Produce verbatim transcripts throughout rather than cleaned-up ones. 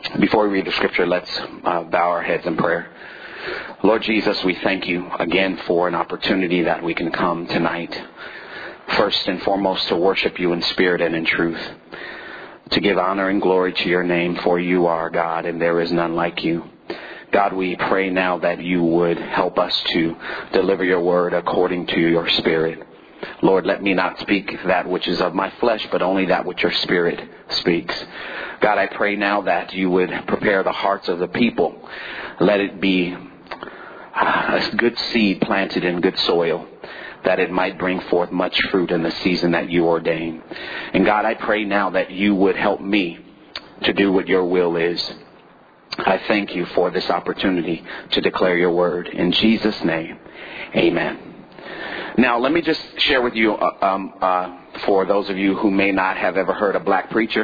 Before we read the scripture, let's uh, bow our heads in prayer. Lord Jesus, we thank you again for an opportunity that we can come tonight. First and foremost, to worship you in spirit and in truth. To give honor and glory to your name, for you are God and there is none like you. God, we pray now that you would help us to deliver your word according to your spirit. Lord, let me not speak that which is of my flesh, but only that which your spirit speaks. God, I pray now that you would prepare the hearts of the people. Let it be a good seed planted in good soil, that it might bring forth much fruit in the season that you ordain. And God, I pray now that you would help me to do what your will is. I thank you for this opportunity to declare your word. In Jesus' name, amen. Now, let me just share with you, uh, um, uh, for those of you who may not have ever heard a black preacher.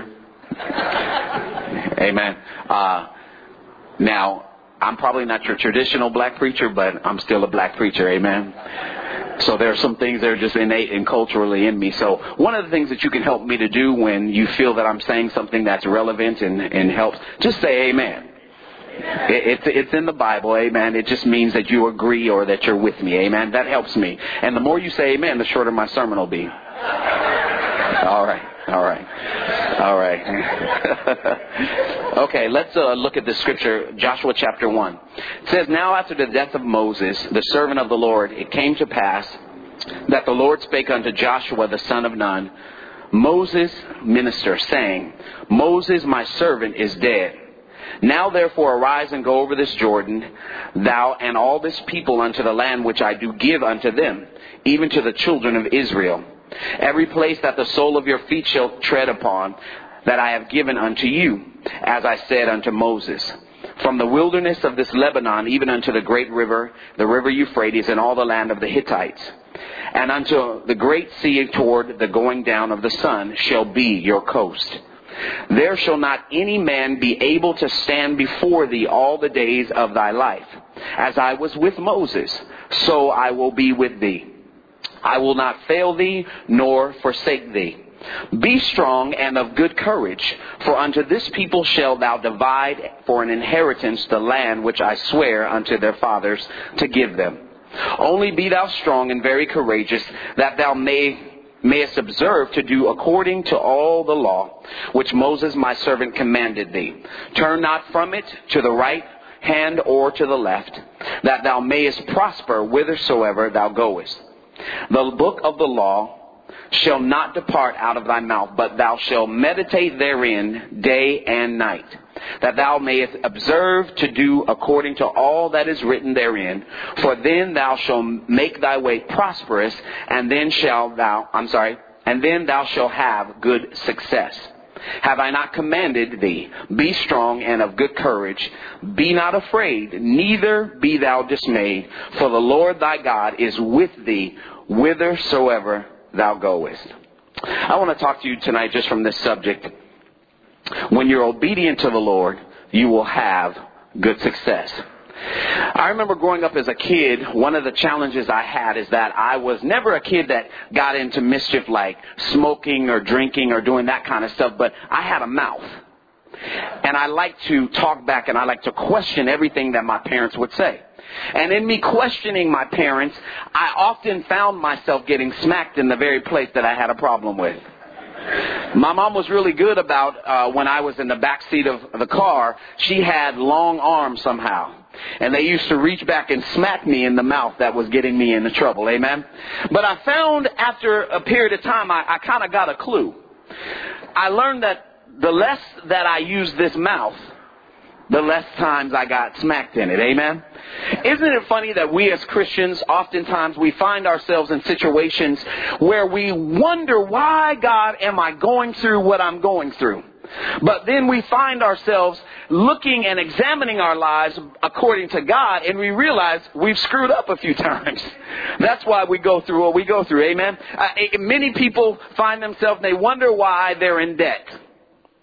Amen. Uh, now, I'm probably not your traditional black preacher, but I'm still a black preacher. Amen. So there are some things that are just innate and culturally in me. So one of the things that you can help me to do when you feel that I'm saying something that's relevant and, and helps, just say amen. It, it's, it's in the Bible, amen. It just means that you agree or that you're with me, amen. That helps me. And the more you say amen, the shorter my sermon will be. All right, all right, all right. Okay, let's uh, look at the scripture, Joshua chapter one. It says, now after the death of Moses, the servant of the Lord, it came to pass that the Lord spake unto Joshua the son of Nun, Moses' minister, saying, Moses my servant is dead. Now therefore arise and go over this Jordan, thou and all this people unto the land which I do give unto them, even to the children of Israel. Every place that the sole of your feet shall tread upon, that I have given unto you, as I said unto Moses. From the wilderness of this Lebanon, even unto the great river, the river Euphrates, and all the land of the Hittites, and unto the great sea toward the going down of the sun, shall be your coast. There shall not any man be able to stand before thee all the days of thy life. As I was with Moses, so I will be with thee. I will not fail thee, nor forsake thee. Be strong and of good courage, for unto this people shalt thou divide for an inheritance the land which I swear unto their fathers to give them. Only be thou strong and very courageous, that thou may mayest observe to do according to all the law which Moses my servant commanded thee. Turn not from it to the right hand or to the left, that thou mayest prosper whithersoever thou goest. The book of the law shall not depart out of thy mouth, but thou shalt meditate therein day and night, that thou mayest observe to do according to all that is written therein. For then thou shalt make thy way prosperous, and then shalt thou, I'm sorry, and then thou shalt have good success. Have I not commanded thee? Be strong and of good courage. Be not afraid, neither be thou dismayed. For the Lord thy God is with thee whithersoever thou goest. I want to talk to you tonight just from this subject. When you're obedient to the Lord, you will have good success. I remember growing up as a kid, one of the challenges I had is that I was never a kid that got into mischief like smoking or drinking or doing that kind of stuff, but I had a mouth. And I like to talk back and I like to question everything that my parents would say. And in me questioning my parents, I often found myself getting smacked in the very place that I had a problem with. My mom was really good about uh, when I was in the back seat of the car, she had long arms somehow. And they used to reach back and smack me in the mouth that was getting me into trouble. Amen. But I found after a period of time, I, I kind of got a clue. I learned that the less that I used this mouth, the less times I got smacked in it. Amen. Isn't it funny that we as Christians, oftentimes we find ourselves in situations where we wonder, why, God, am I going through what I'm going through? But then we find ourselves looking and examining our lives according to God, and we realize we've screwed up a few times. That's why we go through what we go through. Amen. Uh, many people find themselves, they wonder why they're in debt.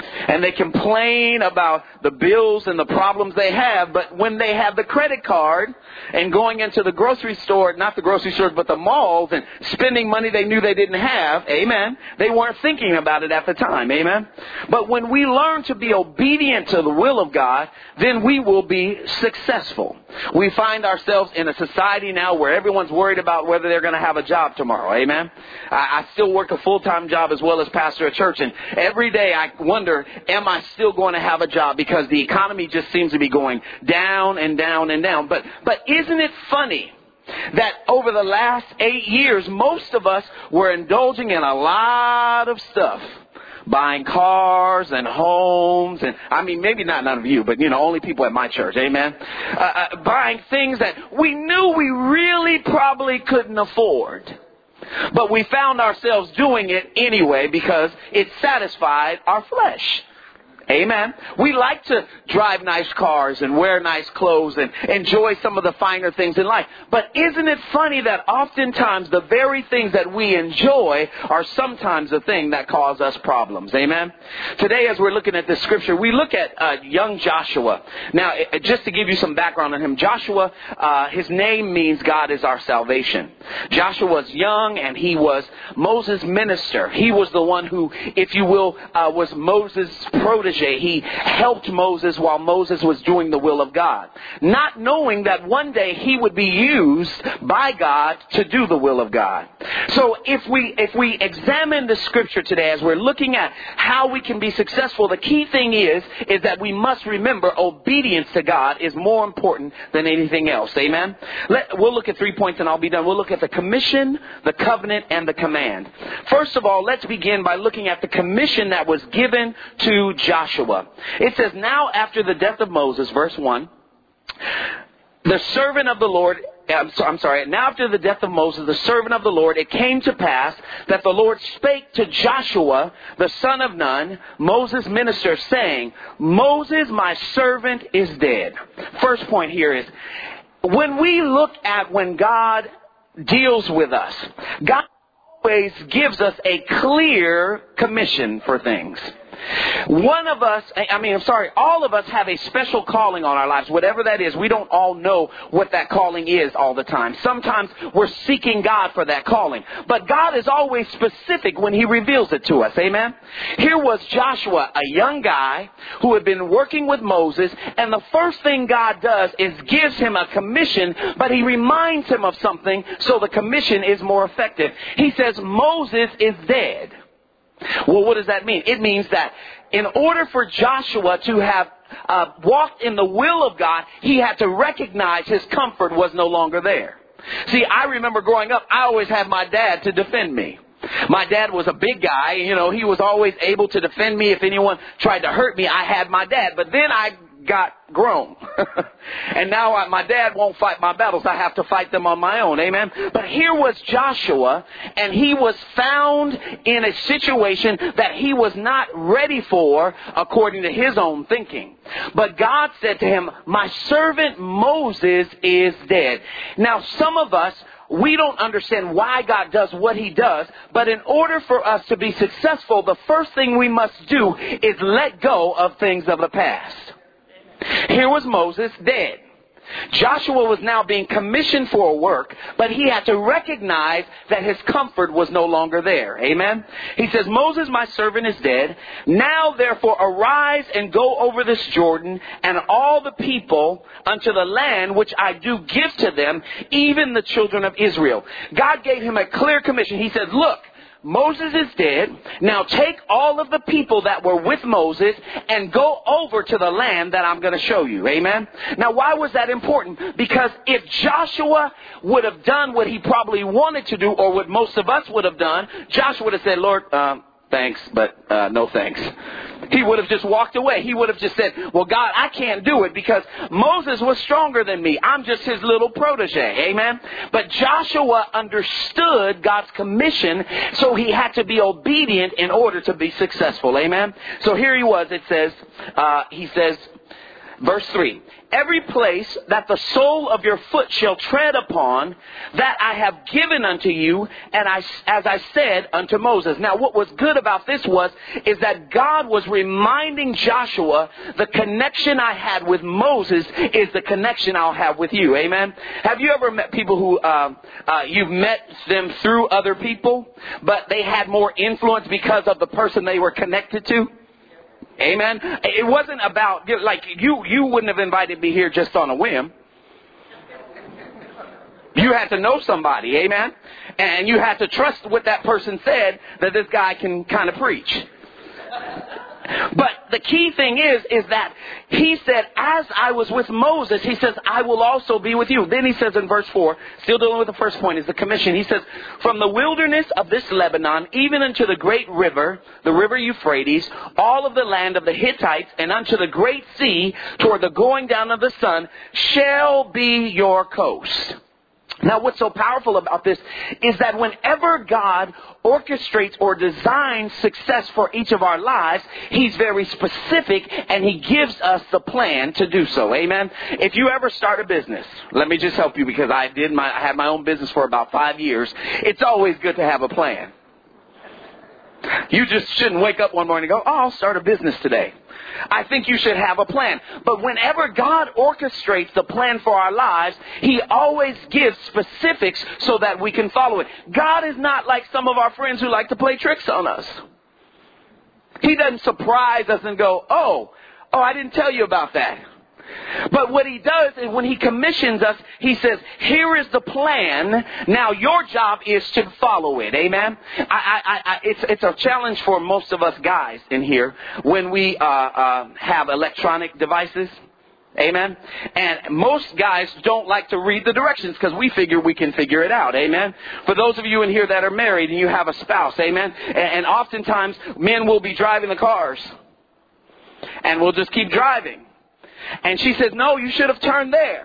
And they complain about the bills and the problems they have. But when they have the credit card and going into the grocery store, not the grocery stores, but the malls, and spending money they knew they didn't have, amen, they weren't thinking about it at the time, amen. But when we learn to be obedient to the will of God, then we will be successful. We find ourselves in a society now where everyone's worried about whether they're going to have a job tomorrow, amen. I, I still work a full-time job as well as pastor a church, and every day I wonder, am I still going to have a job? Because the economy just seems to be going down and down and down. But but isn't it funny that over the last eight years, most of us were indulging in a lot of stuff? Buying cars and homes, and I mean, maybe not none of you, but, you know, only people at my church, amen? Uh, uh, buying things that we knew we really probably couldn't afford. But we found ourselves doing it anyway because it satisfied our flesh. Amen. We like to drive nice cars and wear nice clothes and enjoy some of the finer things in life. But isn't it funny that oftentimes the very things that we enjoy are sometimes the thing that cause us problems? Amen. Today, as we're looking at this scripture, we look at uh, young Joshua. Now, just to give you some background on him, Joshua, uh, his name means God is our salvation. Joshua was young and he was Moses' minister. He was the one who, if you will, uh, was Moses' protege. He helped Moses while Moses was doing the will of God, not knowing that one day he would be used by God to do the will of God. So if we if we examine the scripture today as we're looking at how we can be successful, the key thing is is that we must remember obedience to God is more important than anything else. Amen. Let, we'll look at three points and I'll be done. We'll look at the commission, the covenant, and the command. First of all, let's begin by looking at the commission that was given to Joshua. Joshua. It says, now after the death of Moses, verse one, the servant of the Lord, I'm, so, I'm sorry, now after the death of Moses, the servant of the Lord, it came to pass that the Lord spake to Joshua, the son of Nun, Moses' minister, saying, Moses, my servant, is dead. First point here is, when we look at when God deals with us, God always gives us a clear commission for things. One of us, I mean, I'm sorry, all of us have a special calling on our lives, whatever that is. We don't all know what that calling is all the time. Sometimes we're seeking God for that calling. But God is always specific when He reveals it to us. Amen? Here was Joshua, a young guy who had been working with Moses, and the first thing God does is gives him a commission, but He reminds him of something so the commission is more effective. He says, Moses is dead. Well, what does that mean? It means that in order for Joshua to have uh, walked in the will of God, he had to recognize his comfort was no longer there. See, I remember growing up, I always had my dad to defend me. My dad was a big guy, you know, he was always able to defend me. If anyone tried to hurt me, I had my dad. But then I got grown. And now I, my dad won't fight my battles. I have to fight them on my own. Amen. But here was Joshua, and he was found in a situation that he was not ready for according to his own thinking. But God said to him, my servant Moses is dead. Now, some of us, we don't understand why God does what He does, but in order for us to be successful, the first thing we must do is let go of things of the past. Here was Moses dead. Joshua was now being commissioned for a work, but he had to recognize that his comfort was no longer there. Amen? He says, Moses, my servant, is dead. Now, therefore, arise and go over this Jordan, and all the people unto the land which I do give to them, even the children of Israel. God gave him a clear commission. He said, look, Moses is dead. Now take all of the people that were with Moses and go over to the land that I'm going to show you. Amen. Now, why was that important? Because if Joshua would have done what he probably wanted to do, or what most of us would have done, Joshua would have said, Lord, um, thanks, but uh, no thanks. He would have just walked away. He would have just said, well, God, I can't do it because Moses was stronger than me. I'm just his little protege. Amen. But Joshua understood God's commission, so he had to be obedient in order to be successful. Amen. So here he was. It says, uh, he says, Verse three, every place that the sole of your foot shall tread upon, that I have given unto you, and I, as I said unto Moses. Now what was good about this was, is that God was reminding Joshua, the connection I had with Moses is the connection I'll have with you. Amen? Have you ever met people who, uh, uh, you've met them through other people, but they had more influence because of the person they were connected to? Amen. It wasn't about, like, you, you wouldn't have invited me here just on a whim. You had to know somebody, amen? And you had to trust what that person said, that this guy can kind of preach. But the key thing is, is that he said, as I was with Moses, he says, I will also be with you. Then he says in verse four, still dealing with the first point, is the commission. He says, from the wilderness of this Lebanon, even unto the great river, the river Euphrates, all of the land of the Hittites, and unto the great sea, toward the going down of the sun, shall be your coast. Now, what's so powerful about this is that whenever God orchestrates or designs success for each of our lives, He's very specific and He gives us the plan to do so. Amen. If you ever start a business, let me just help you, because I did my, I had my own business for about five years. It's always good to have a plan. You just shouldn't wake up one morning and go, oh, I'll start a business today. I think you should have a plan. But whenever God orchestrates the plan for our lives, He always gives specifics so that we can follow it. God is not like some of our friends who like to play tricks on us. He doesn't surprise us and go, oh, oh, I didn't tell you about that. But what He does is when He commissions us, He says, here is the plan. Now your job is to follow it. Amen. I, I, I, it's, it's a challenge for most of us guys in here when we uh, uh, have electronic devices. Amen. And most guys don't like to read the directions because we figure we can figure it out. Amen. For those of you in here that are married and you have a spouse. Amen. And, and oftentimes men will be driving the cars and we'll just keep driving. And she says, no, you should have turned there.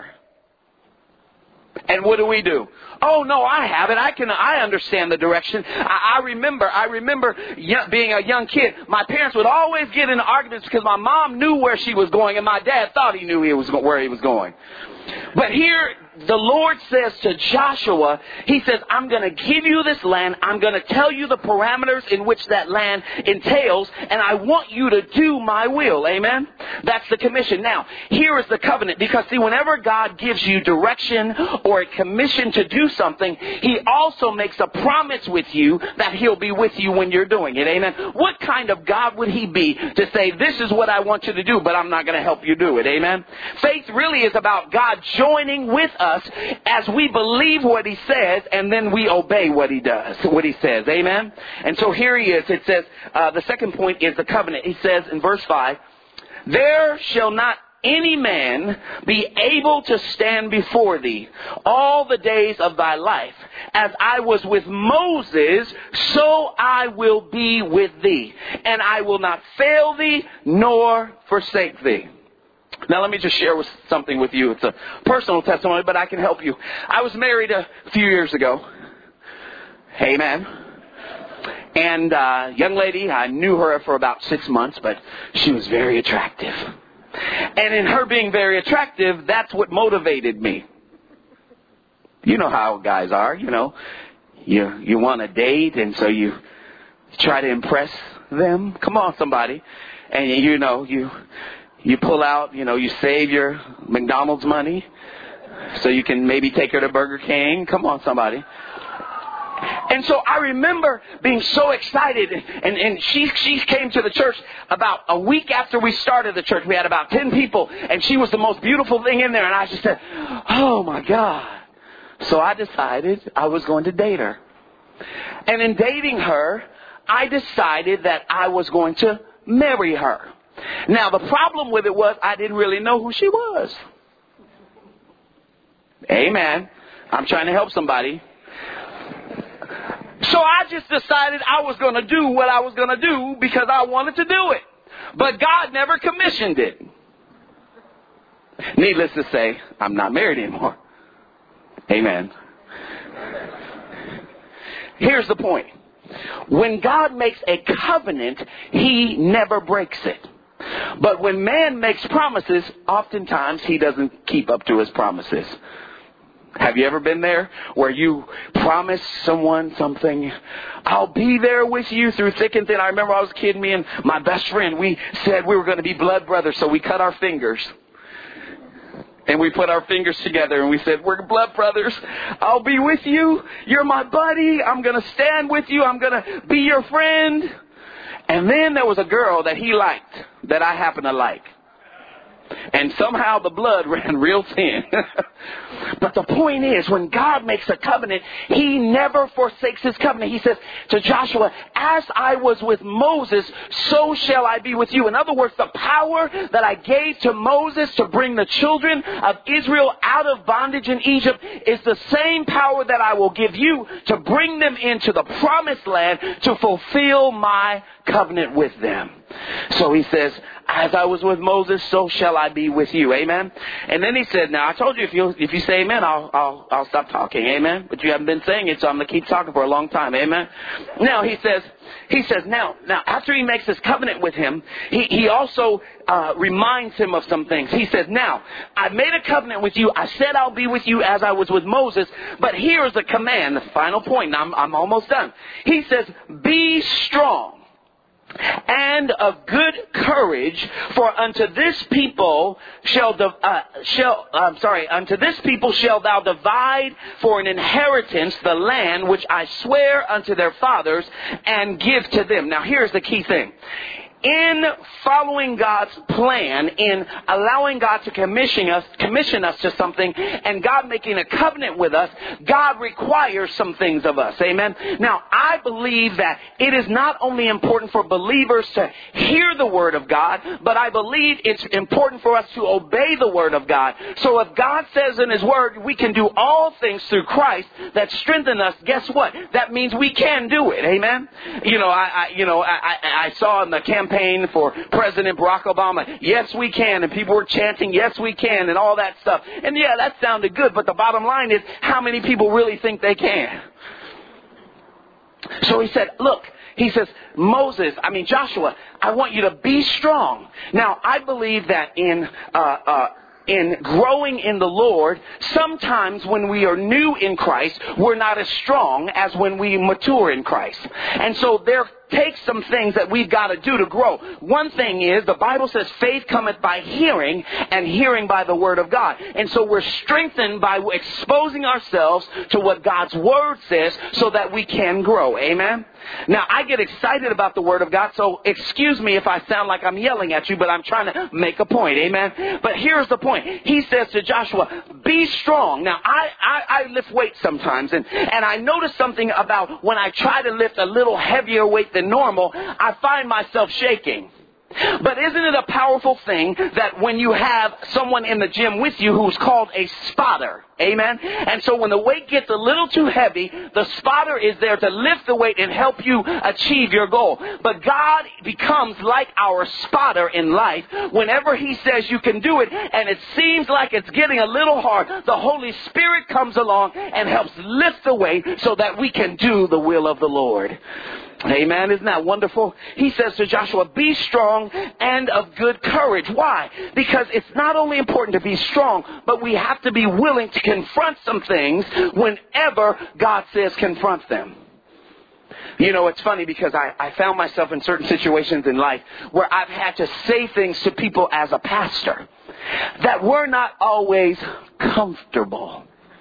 And what do we do? Oh, no, I have it. I can, I understand the direction. I, I remember, I remember young, being a young kid. My parents would always get into arguments because my mom knew where she was going and my dad thought he knew he was where he was going. But here, the Lord says to Joshua, He says, I'm going to give you this land. I'm going to tell you the parameters in which that land entails. And I want you to do my will. Amen. That's the commission. Now, here is the covenant. Because see, whenever God gives you direction or a commission to do something, He also makes a promise with you that He'll be with you when you're doing it. Amen. What kind of God would He be to say, this is what I want you to do, but I'm not going to help you do it? Amen. Faith really is about God joining with us as we believe what He says and then we obey what He does, what He says. Amen. And so here He is. It says, uh, the second point is the covenant. He says in verse five, there shall not any man be able to stand before thee all the days of thy life. As I was with Moses, so I will be with thee. And I will not fail thee nor forsake thee. Now, let me just share with something with you. It's a personal testimony, but I can help you. I was married a few years ago. Amen. And uh young lady, I knew her for about six months, but she was very attractive. And in her being very attractive, that's what motivated me. You know how guys are, you know. You, you want a date, and so you try to impress them. Come on, somebody. And, you know, you... You pull out, you know, you save your McDonald's money so you can maybe take her to Burger King. Come on, somebody. And so I remember being so excited. And, and she, she came to the church about a week after we started the church. We had about ten people. And she was the most beautiful thing in there. And I just said, oh, my God. So I decided I was going to date her. And in dating her, I decided that I was going to marry her. Now, the problem with it was I didn't really know who she was. Amen. I'm trying to help somebody. So I just decided I was going to do what I was going to do because I wanted to do it. But God never commissioned it. Needless to say, I'm not married anymore. Amen. Here's the point. When God makes a covenant, He never breaks it. But when man makes promises, oftentimes he doesn't keep up to his promises. Have you ever been there where you promise someone something? I'll be there with you through thick and thin. I remember I was a kid, me and my best friend, we said we were going to be blood brothers, so we cut our fingers. And we put our fingers together and we said, we're blood brothers. I'll be with you. You're my buddy. I'm going to stand with you. I'm going to be your friend. And then there was a girl that he liked, that I happen to like. And somehow the blood ran real thin. But the point is, when God makes a covenant, he never forsakes his covenant. He says to Joshua, as I was with Moses, so shall I be with you. In other words, the power that I gave to Moses to bring the children of Israel out of bondage in Egypt is the same power that I will give you to bring them into the promised land to fulfill my covenant with them. So he says, as I was with Moses, so shall I be with you. Amen. And then he said, now I told you if you if you say amen, I'll I'll I'll stop talking. Amen. But you haven't been saying it, so I'm gonna keep talking for a long time. Amen. Now he says he says now now after he makes this covenant with him, he he also uh, reminds him of some things. He says, now I made a covenant with you. I said I'll be with you as I was with Moses. But here is a command. The final point. Now I'm I'm almost done. He says, be strong and of good courage, for unto this people shall uh, shall I'm sorry, unto this people shall thou divide for an inheritance the land which I swear unto their fathers, and give to them. Now here's the key thing. In following God's plan, in allowing God to commission us, commission us to something, and God making a covenant with us, God requires some things of us. Amen. Now, I believe that it is not only important for believers to hear the word of God, but I believe it's important for us to obey the word of God. So if God says in his word, we can do all things through Christ that strengthen us, guess what? That means we can do it. Amen. You know, I, I you know, I, I, I saw in the campaign for President Barack Obama, yes we can, and people were chanting yes we can and all that stuff, and yeah, that sounded good, but the bottom line is, how many people really think they can? So he said, look, he says, Moses, I mean Joshua, I want you to be strong. Now I believe that in uh, uh in growing in the Lord, sometimes when we are new in Christ, we're not as strong as when we mature in Christ. And so there takes some things that we've got to do to grow. One thing is, the Bible says faith cometh by hearing, and hearing by the word of God. And so we're strengthened by exposing ourselves to what God's word says so that we can grow. Amen? Now, I get excited about the word of God, so excuse me if I sound like I'm yelling at you, but I'm trying to make a point. Amen? But here's the point. He says to Joshua, be strong. Now, I, I, I lift weights sometimes, and, and I notice something about when I try to lift a little heavier weight than normal, I find myself shaking. But isn't it a powerful thing that when you have someone in the gym with you who's called a spotter? Amen. And so when the weight gets a little too heavy, the spotter is there to lift the weight and help you achieve your goal. But God becomes like our spotter in life. Whenever he says you can do it and it seems like it's getting a little hard, the Holy Spirit comes along and helps lift the weight so that we can do the will of the Lord. Amen. Isn't that wonderful? He says to Joshua, be strong and of good courage. Why? Because it's not only important to be strong, but we have to be willing to confront some things whenever God says confront them. You know, it's funny because I, I found myself in certain situations in life where I've had to say things to people as a pastor that were not always comfortable.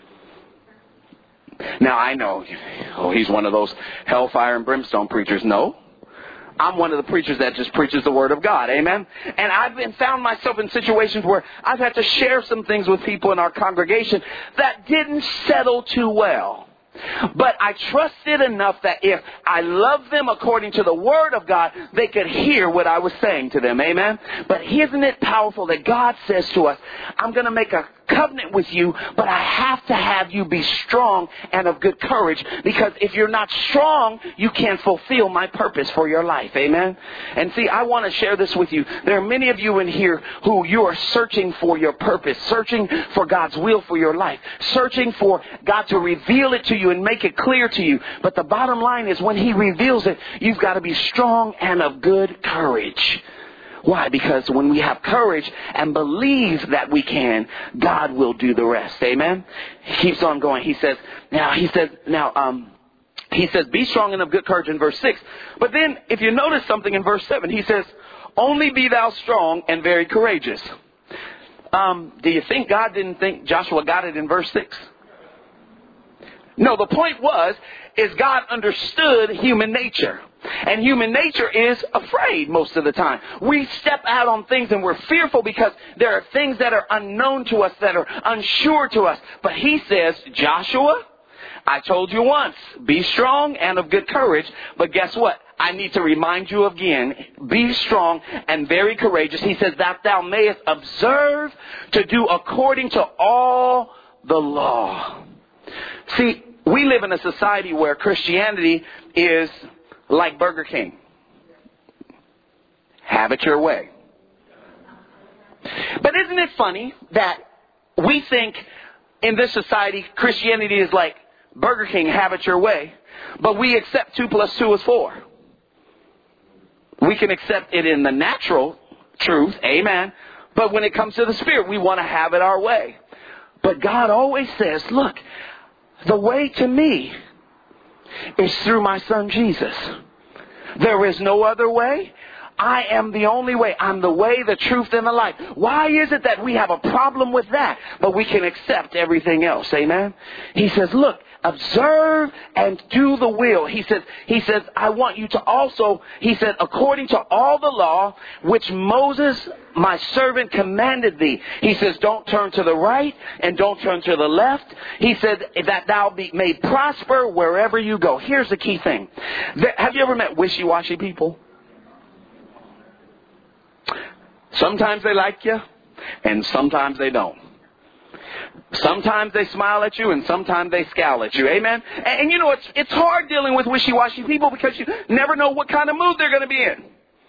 Now, I know, oh, he's one of those hellfire and brimstone preachers. No, I'm one of the preachers that just preaches the word of God. Amen. And I've been found myself in situations where I've had to share some things with people in our congregation that didn't settle too well. But I trusted enough that if I loved them according to the word of God, they could hear what I was saying to them. Amen. But isn't it powerful that God says to us, I'm going to make a covenant with you, but I have to have you be strong and of good courage, because if you're not strong, you can't fulfill my purpose for your life. Amen. And see, I want to share this with you. There are many of you in here who you are searching for your purpose, searching for God's will for your life, searching for God to reveal it to you and make it clear to you. But the bottom line is, when he reveals it, you've got to be strong and of good courage. Why? Because when we have courage and believe that we can, God will do the rest. Amen? He keeps on going. He says, now, he says, now, um, he says, be strong and of good courage in verse six. But then, if you notice something in verse seven, he says, only be thou strong and very courageous. Um, do you think God didn't think Joshua got it in verse six? No, the point was, is God understood human nature. And human nature is afraid most of the time. We step out on things and we're fearful because there are things that are unknown to us, that are unsure to us. But he says, Joshua, I told you once, be strong and of good courage. But guess what? I need to remind you again, be strong and very courageous. He says that thou mayest observe to do according to all the law. See, we live in a society where Christianity is like Burger King. Have it your way. But isn't it funny that we think in this society Christianity is like Burger King, have it your way, but we accept two plus two is four. We can accept it in the natural truth, amen, but when it comes to the spirit, we want to have it our way. But God always says, look, the way to me is through my son Jesus. There is no other way. I am the only way. I'm the way, the truth, and the life. Why is it that we have a problem with that, but we can accept everything else? Amen. He says, look, observe and do the will. He says, he says, I want you to also, he said, according to all the law, which Moses, my servant, commanded thee. He says, don't turn to the right and don't turn to the left. He said that thou be, may prosper wherever you go. Here's the key thing. Have you ever met wishy-washy people? Sometimes they like you, and sometimes they don't. Sometimes they smile at you, and sometimes they scowl at you. Amen? And, and you know, it's it's hard dealing with wishy-washy people because you never know what kind of mood they're going to be in.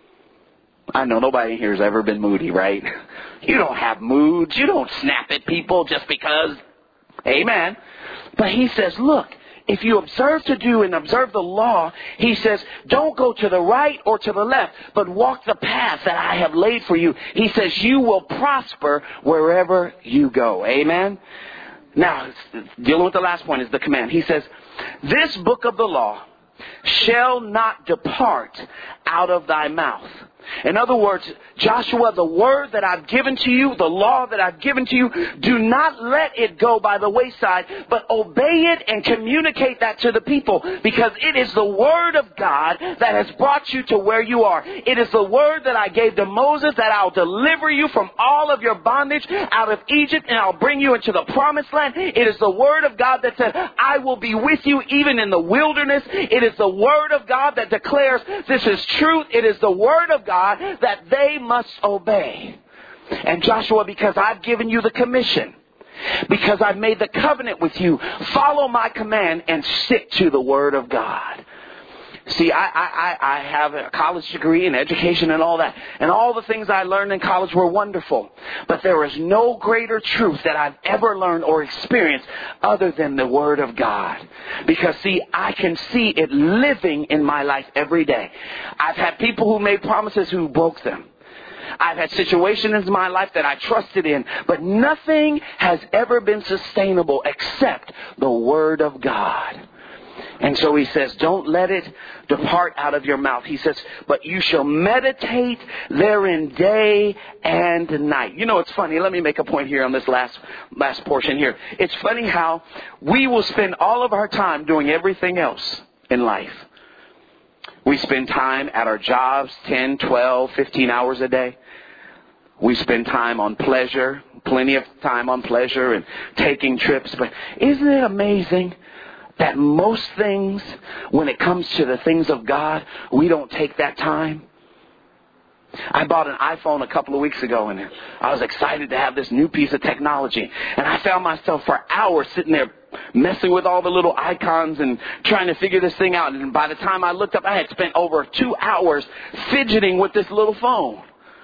I know nobody in here has ever been moody, right? You don't have moods. You don't snap at people just because. Amen? But he says, look, if you observe to do and observe the law, he says, don't go to the right or to the left, but walk the path that I have laid for you. He says, you will prosper wherever you go. Amen? Now, dealing with the last point is the command. He says, this book of the law shall not depart out of thy mouth. In other words, Joshua, the word that I've given to you, the law that I've given to you, do not let it go by the wayside, but obey it and communicate that to the people, because it is the word of God that has brought you to where you are. It is the word that I gave to Moses, that I'll deliver you from all of your bondage out of Egypt and I'll bring you into the promised land. It is the word of God that said, I will be with you even in the wilderness. It is the word of God that declares this is truth. It is the word of God that they must obey. And Joshua, because I've given you the commission, because I've made the covenant with you, follow my command and stick to the word of God. See, I, I, I have a college degree in education and all that. And all the things I learned in college were wonderful. But there is no greater truth that I've ever learned or experienced other than the Word of God. Because, see, I can see it living in my life every day. I've had people who made promises who broke them. I've had situations in my life that I trusted in. But nothing has ever been sustainable except the Word of God. And so he says, don't let it depart out of your mouth. He says, but you shall meditate therein day and night. You know, it's funny. Let me make a point here on this last last portion here. It's funny how we will spend all of our time doing everything else in life. We spend time at our jobs, ten, twelve, fifteen hours a day. We spend time on pleasure, plenty of time on pleasure and taking trips. But isn't it amazing that most things, when it comes to the things of God, we don't take that time? I bought an iPhone a couple of weeks ago, and I was excited to have this new piece of technology. And I found myself for hours sitting there messing with all the little icons and trying to figure this thing out. And by the time I looked up, I had spent over two hours fidgeting with this little phone.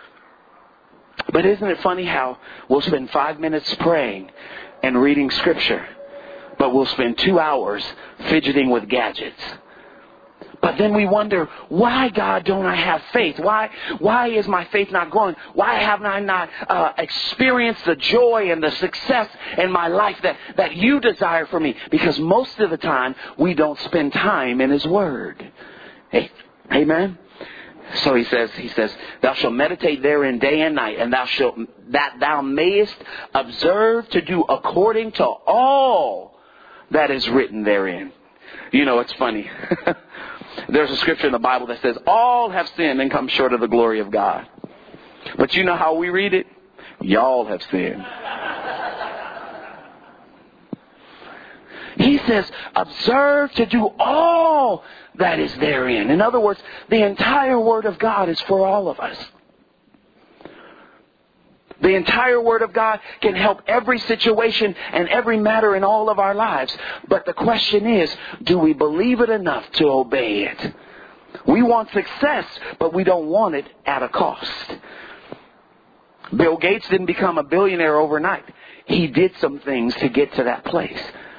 But isn't it funny how we'll spend five minutes praying and reading Scripture, but we'll spend two hours fidgeting with gadgets? But then we wonder, why, God, don't I have faith? Why why is my faith not growing? Why have I not uh, experienced the joy and the success in my life that, that you desire for me? Because most of the time, we don't spend time in His Word. Hey, amen? So he says, he says, thou shalt meditate therein day and night, and thou shalt, that thou mayest observe to do according to all that is written therein. You know, it's funny. There's a scripture in the Bible that says, all have sinned and come short of the glory of God. But you know how we read it? Y'all have sinned. He says, observe to do all that is therein. In other words, the entire Word of God is for all of us. The entire Word of God can help every situation and every matter in all of our lives. But the question is, do we believe it enough to obey it? We want success, but we don't want it at a cost. Bill Gates didn't become a billionaire overnight. He did some things to get to that place.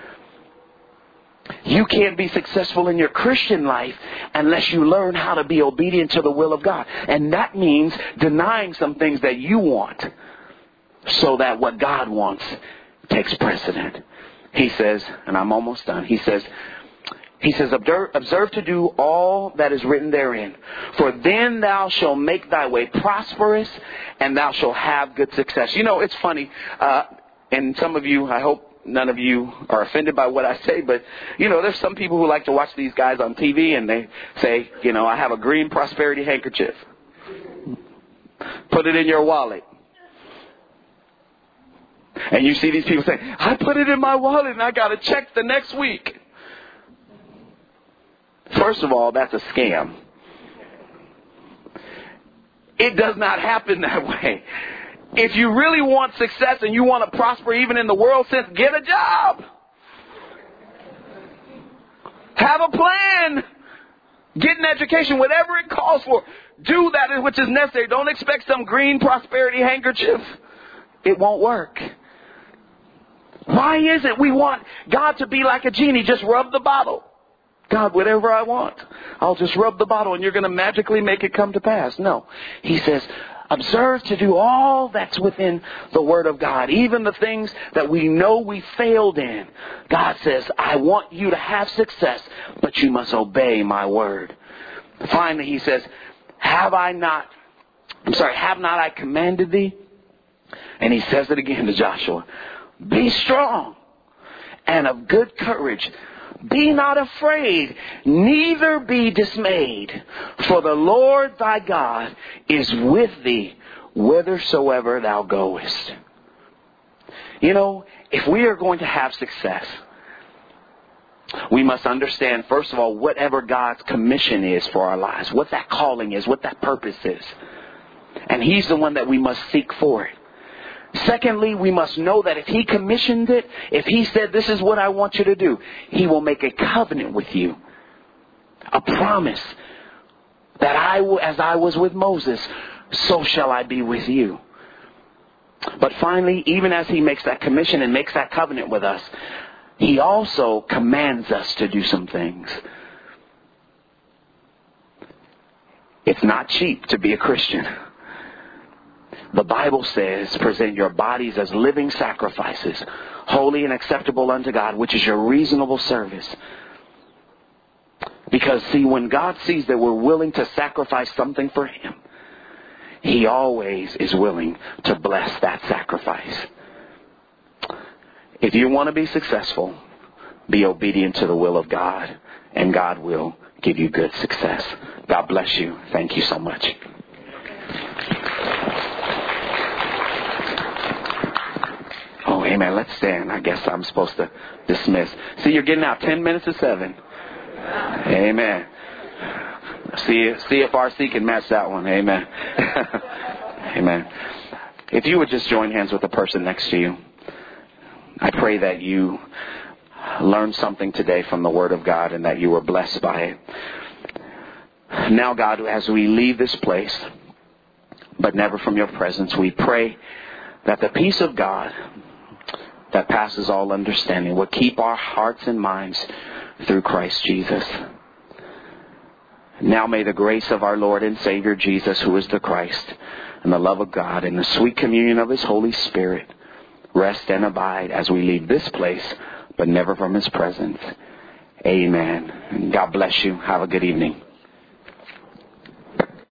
You can't be successful in your Christian life unless you learn how to be obedient to the will of God. And that means denying some things that you want so that what God wants takes precedent. He says, and I'm almost done, he says, he says, observe, observe to do all that is written therein. For then thou shalt make thy way prosperous, and thou shalt have good success. You know, it's funny, uh, and some of you, I hope, none of you are offended by what I say, but, you know, there's some people who like to watch these guys on T V and they say, you know, I have a green prosperity handkerchief. Put it in your wallet. And you see these people saying, I put it in my wallet and I got a check the next week. First of all, that's a scam. It does not happen that way. If you really want success and you want to prosper even in the world sense, get a job. Have a plan. Get an education, whatever it calls for. Do that which is necessary. Don't expect some green prosperity handkerchief. It won't work. Why is it we want God to be like a genie? Just rub the bottle. God, whatever I want, I'll just rub the bottle and you're going to magically make it come to pass. No. He says, observe to do all that's within the Word of God, even the things that we know we failed in. God says, I want you to have success, but you must obey my Word. Finally, he says, have I not, I'm sorry, have not I commanded thee? And he says it again to Joshua. Be strong and of good courage. Be not afraid, neither be dismayed. For the Lord thy God is with thee whithersoever thou goest. You know, if we are going to have success, we must understand, first of all, whatever God's commission is for our lives, what that calling is, what that purpose is. And He's the one that we must seek for it. Secondly, we must know that if He commissioned it, if He said, this is what I want you to do, He will make a covenant with you. A promise that I will, as I was with Moses, so shall I be with you. But finally, even as He makes that commission and makes that covenant with us, He also commands us to do some things. It's not cheap to be a Christian. The Bible says, present your bodies as living sacrifices, holy and acceptable unto God, which is your reasonable service. Because, see, when God sees that we're willing to sacrifice something for Him, He always is willing to bless that sacrifice. If you want to be successful, be obedient to the will of God, and God will give you good success. God bless you. Thank you so much. Oh, amen. Let's stand. I guess I'm supposed to dismiss. See, you're getting out ten minutes to seven. Amen. See, see if R C can match that one. Amen. Amen. If you would just join hands with the person next to you. I pray that you learned something today from the Word of God and that you were blessed by it. Now, God, as we leave this place, but never from your presence, we pray that the peace of God that passes all understanding will keep our hearts and minds through Christ Jesus. Now may the grace of our Lord and Savior Jesus, who is the Christ, and the love of God, and the sweet communion of His Holy Spirit rest and abide as we leave this place, but never from His presence. Amen. And God bless you. Have a good evening.